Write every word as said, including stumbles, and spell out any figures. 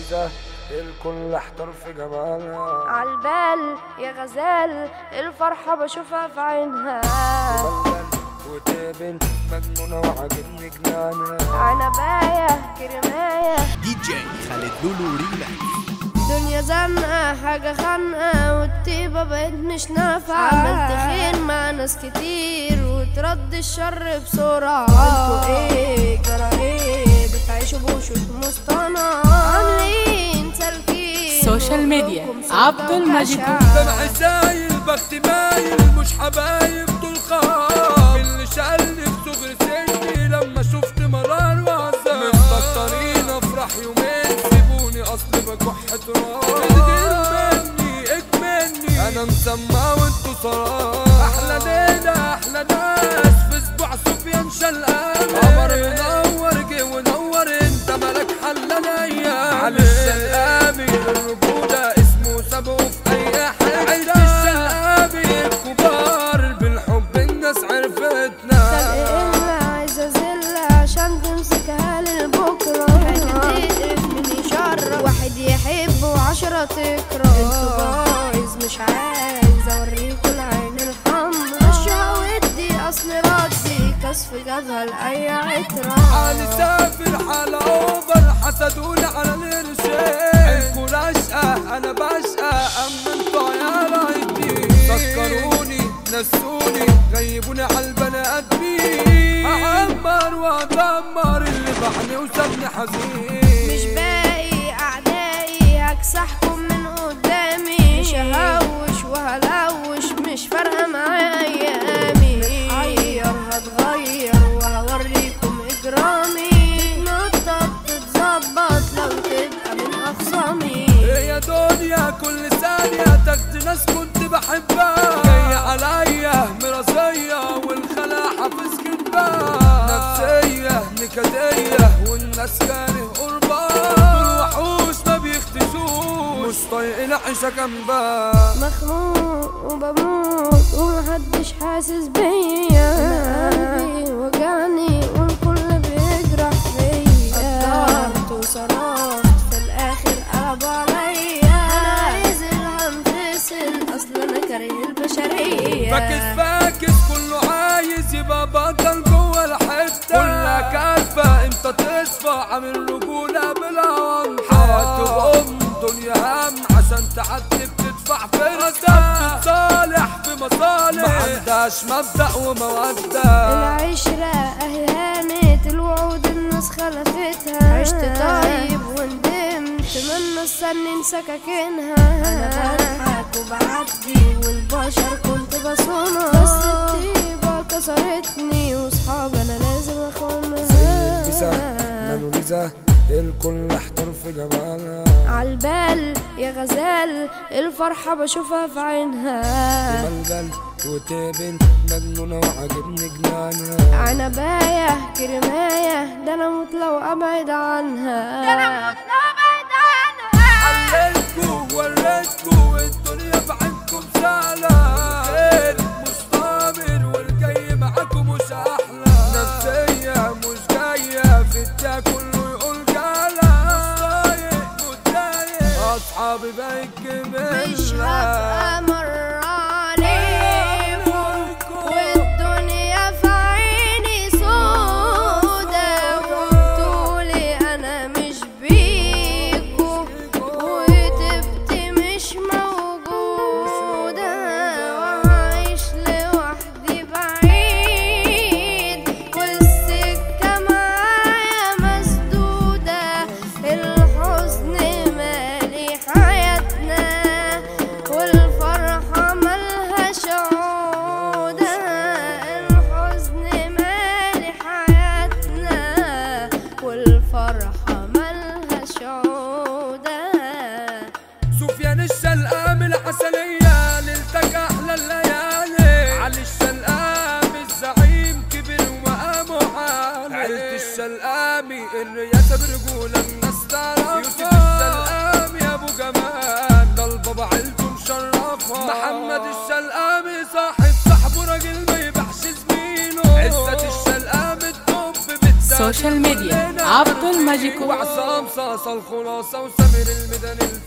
موناليزا الكل احتار في جمالها. عالبال يا غزال الفرحة بشوفها في عينها، تبلل وتقبل مجنونة وعاجبني جنانها. عنباية كرماية دي جي خالد لولو ريماكس. دنيا زنقة حاجة خانقة والطيبة بقت مش نافعة. عملت خير مع ناس كتير وترد الشر بسرعة. انتوا ايه جرى ايه بتعيشوا بوشوش مصطنعة، عاملين سالكين سوشيال ميديا عبد المجيد. دمع سايل بختي مايل مش حبايب دول خام، اللي شالني في صغر سني لما شفت مرار وعذاب. مستكترين افرح يومين سيبوني اصل بكح تراب. تديروا مني اكمني انا مسمى وانتو صراحة. احلى ليلة احلى ناس في اسبوع سفيان شلقان. قمر منور جه ونور انت مالك حل ليا. علي الشلقامي الرجولة اسمه سابقه في اي حتة. عيلة الشلقامي الكبار بالحب الناس عرفتنا. خلق عايزة زلة عشان تمسكها للبكرة. حاجة تقرف من يشرب واحد يحب وعشرة تكره. انتوا بايظ مش عايز اوريكوا العين الحمرا. مشوها ودي اصل ردي كسف جابها لأي عترة. علي سافر حالة اوفر حسدوني على القرشين. عينكوا راشقة انا بشقى اما انتوا عيال عيدين. سكروني نسوني غيبوني عالبني ادمين. هعمر وادمر اللي بعني وسابني حزين. مش باقي اعدائي هكسحكم من قدامي. مش ههوش وهلوش مش فارقة معايا ايامي. متحير هتغير وهوريكم اجرامي. تتنطط تتظبط لو تبقى من اخصامي. يا دنيا كل ثانية تاخدي ناس كنت بحبها. جاية عليا مراسية والخلا حافظ كدبها. نفسية نكدية والناس كاره قربان. دول وحوش ما بيختشوش مش طايقين عيشة جنبها. مخنوق وبموت ومحدش حاسس بيا. قلبي وجعني والكل بيجرح فيا. قدرت وصرفت في الاخر قلبوا عليا. انا عايز الهنفصل اصل انا كاره البشرية. فاكس فاكس كله عايز يبقى بطل جوه الحتة. كلها كارفة امتى تصفى عامل رجولة بلا ونحة. هتقوم دنيا هم عشان تعدي بتدفع فرصة. بتتصالح في مصالح معندهاش مبدأ ومودة. العشرة اهي هانت الوعود الناس خلفتها. عشت طيب وندمت من السنين سكاكينها. انا بضحك وبعدي والبشر كنت بصونها. بس الطيبة كسرتني وصحاب انا لازم اخونها. موناليزا الكل احتار في جمالها. عالبال يا غزال الفرحة بشوفها في عينها. تبلبل وتقبل مجنونة وعاجبني جنانها. عنباية كرماية ده انا موت لو ابعد عنها. ده انا موت لو ابعد عنها. علمتكوا وريتكوا الدنيا بعينكم سهلة. الخير مش طامر والجاي معاكم مش احلى. نفسية مش جاية في الدنيا كله يقول جالة. مش طايق متضايق اصحابي بقيت مش هبقى مرة عليكم والدنيا في عيني سودا. وقلتولي انا مش بيكو وتبت مش موجودة. وعايش لوحدي بعيد والسكة معايا مسدودة. الحزن مالي حياتنا والفرحة ملهاش عودة. الحزن مالي حياتنا والفرحة ملهاش عودة. سفيان الشلقام العسلية ليلتك أحلى الليالي. علي الشلقام الزعيم كبر ومقامه عالي. عيلة الشلقامي الرياسة برجولة الناس تعرفها. يوسف الشلقامي يا أبو جمال ده البابا عيلته مشرفها. محمد الشلقامي صاحب صاحبه راجل ما يبيعش زميله. عزة الشلقامي الطب بالتمام. السوشيال ميديا عبد الماجيكو. وعصام صاصة الخلاصة وسمير الميدان